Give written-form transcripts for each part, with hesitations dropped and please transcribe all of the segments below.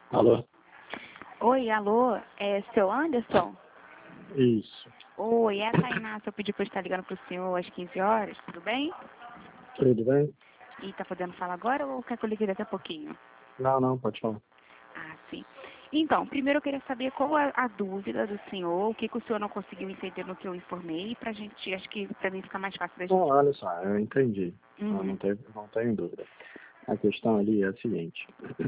Alô? Oi, alô, é seu Anderson? Isso. Oi, é a Tainá, eu pedi para estar ligando para o senhor às 15 horas, tudo bem? Tudo bem? E tá podendo falar agora ou quer que eu ligue daqui a pouquinho? Não, pode falar. Ah, sim. Então, primeiro eu queria saber qual é a dúvida do senhor, o que o senhor não conseguiu entender no que eu informei, pra gente, acho que pra mim fica mais fácil da Não, gente. olha só, eu entendi. Não Uhum. tenho dúvida. A questão ali é a seguinte.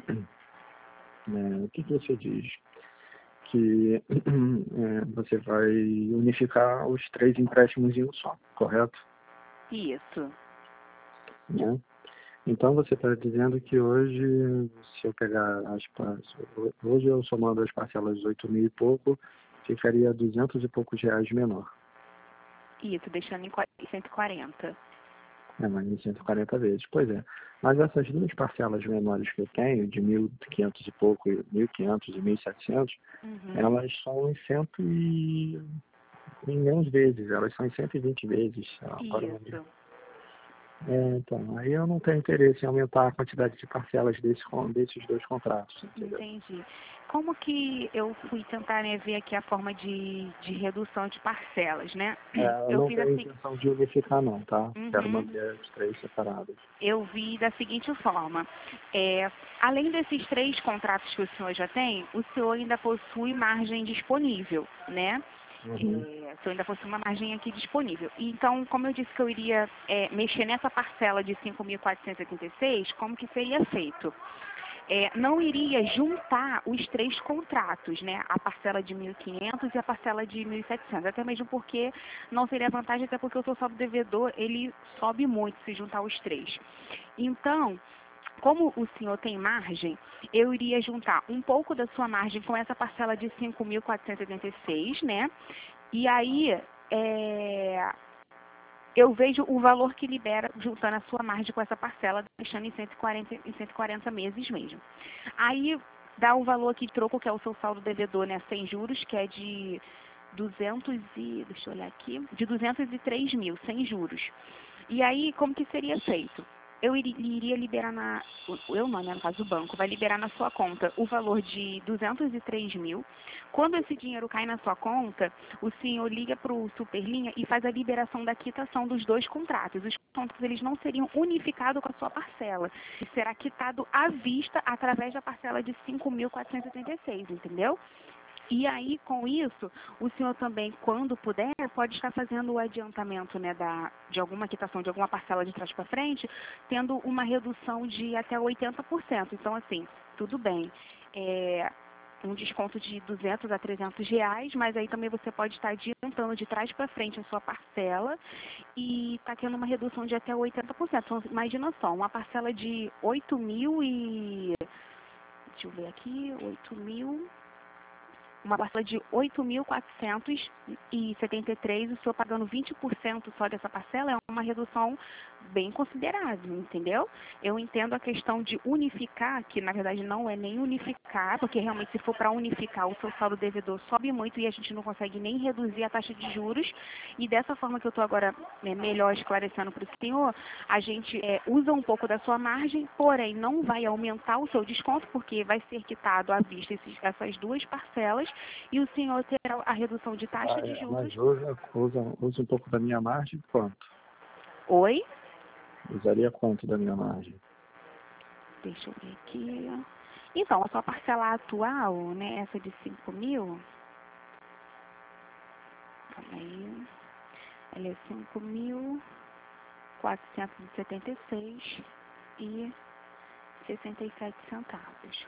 O que você diz? Que você vai unificar os 3 empréstimos em um só, correto? Isso. Né? Então você está dizendo que hoje, se eu pegar hoje eu somando as parcelas de 8 mil e pouco, ficaria 200 e poucos reais menor. Isso, deixando em 140. Mas em 140 vezes. Pois é. Mas essas duas parcelas menores que eu tenho, de 1.500 e pouco, 1.500 e 1.700, Uhum. elas são em menos vezes, elas são em 120 vezes. Agora eu não me... Isso. Então, aí eu não tenho interesse em aumentar a quantidade de parcelas desses dois contratos, entendeu? Entendi. Como que eu fui tentar, né, ver aqui a forma de redução de parcelas, né? Eu Eu não fiz tenho assim. intenção de unificar não, tá? Quero Uhum. manter as 3 separadas. Eu vi da seguinte forma, além desses 3 contratos que o senhor já tem, o senhor ainda possui margem disponível, né? Uhum. O senhor ainda possui uma margem aqui disponível. Então, como eu disse que eu iria mexer nessa parcela de 5.486, como que seria feito? Não iria juntar os 3 contratos, né? A parcela de 1.500 e a parcela de 1.700, até mesmo porque não seria vantagem, até porque o seu saldo devedor, ele sobe muito se juntar os 3. Então, como o senhor tem margem, eu iria juntar um pouco da sua margem com essa parcela de 5.486, né? E aí, eu vejo o valor que libera juntando a sua margem com essa parcela, deixando em 140 meses mesmo. Aí dá o valor aqui de troco, que é o seu saldo devedor, né, sem juros, que é de 203 mil, sem juros. E aí, como que seria feito? Eu iria liberar eu não, né, no caso o banco, vai liberar na sua conta o valor de 203 mil. Quando esse dinheiro cai na sua conta, o senhor liga para o Superlinha e faz a liberação da quitação dos 2 contratos. Os contratos, eles não seriam unificados com a sua parcela. E será quitado à vista através da parcela de 5.486, entendeu? E aí, com isso, o senhor também, quando puder, pode estar fazendo o adiantamento, né, de alguma quitação, de alguma parcela de trás para frente, tendo uma redução de até 80%. Então, assim, tudo bem. Um desconto de 200 a 300 reais, mas aí também você pode estar adiantando de trás para frente a sua parcela e está tendo uma redução de até 80%. Então, imagina só, uma parcela de 8 mil e... Deixa eu ver aqui, 8 mil... Uma parcela de 8.473, o senhor pagando 20% só dessa parcela é uma redução bem considerável, entendeu? Eu entendo a questão de unificar, que na verdade não é nem unificar, porque realmente se for para unificar, o seu saldo devedor sobe muito e a gente não consegue nem reduzir a taxa de juros. E dessa forma que eu estou agora melhor esclarecendo para o senhor, a gente usa um pouco da sua margem, porém não vai aumentar o seu desconto, porque vai ser quitado à vista essas 2 parcelas e o senhor terá a redução de taxa de Mas juros. usa um pouco da minha margem, quanto? Oi? Usaria quanto da minha margem? Deixa eu ver aqui. Então, a sua parcela atual, né, essa de 5 mil, calma aí, ela é 5.476,67 centavos.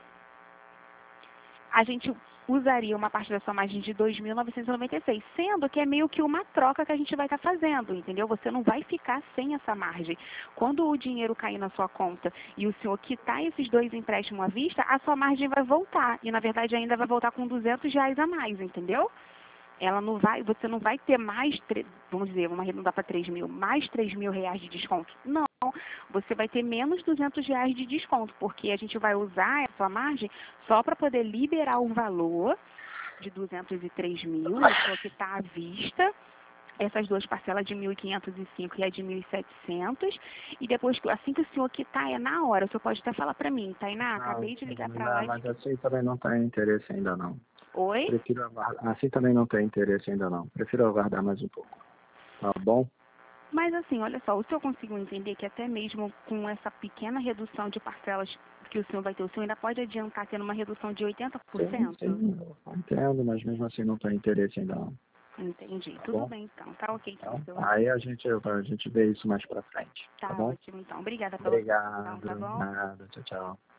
A gente usaria uma parte da sua margem de 2.996, sendo que é meio que uma troca que a gente vai estar fazendo, entendeu? Você não vai ficar sem essa margem. Quando o dinheiro cair na sua conta e o senhor quitar esses 2 empréstimos à vista, a sua margem vai voltar. E, na verdade, ainda vai voltar com 200 reais a mais, entendeu? Você não vai ter mais, vamos dizer, vamos arredondar para 3 mil, mais 3 mil reais de desconto. Não, você vai ter menos 200 reais de desconto, porque a gente vai usar essa margem só para poder liberar o valor de 203 mil, o senhor que está à vista, essas duas parcelas de 1.505 e a de 1.700, e depois, assim que o senhor quitar, é na hora. O senhor pode até falar para mim, Tainá, acabei de ligar para lá. Mas assim também não tem interesse ainda não. Oi? Prefiro aguardar. Assim também não tem interesse ainda não. Prefiro aguardar mais um pouco. Tá bom? Mas assim, olha só, o senhor conseguiu entender que até mesmo com essa pequena redução de parcelas que o senhor vai ter, o senhor ainda pode adiantar tendo uma redução de 80%? Sim, eu entendo, mas mesmo assim não tem interesse ainda não. Entendi. Tá Tudo bom? bem, então. Tá ok, então, Então, senhor. aí a gente vê isso mais pra frente. Tá Tá bom? ótimo, então. Obrigada pela atenção, Obrigado. tá bom? Nada. Tchau, tchau.